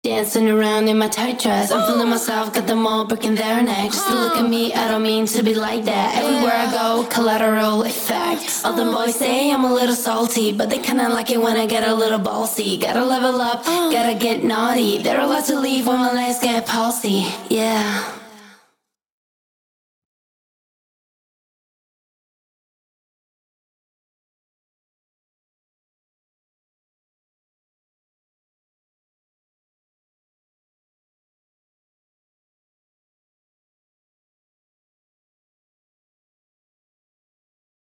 Dancing around in my tight dress, I'm feeling myself, got them all breaking their neck. Just to look at me, I don't mean to be like that. Everywhere I go, collateral effect. All the boys say I'm a little salty, but they kinda like it when I get a little ballsy. Gotta level up, gotta get naughty. They're allowed to leave when my legs get palsy. Yeah.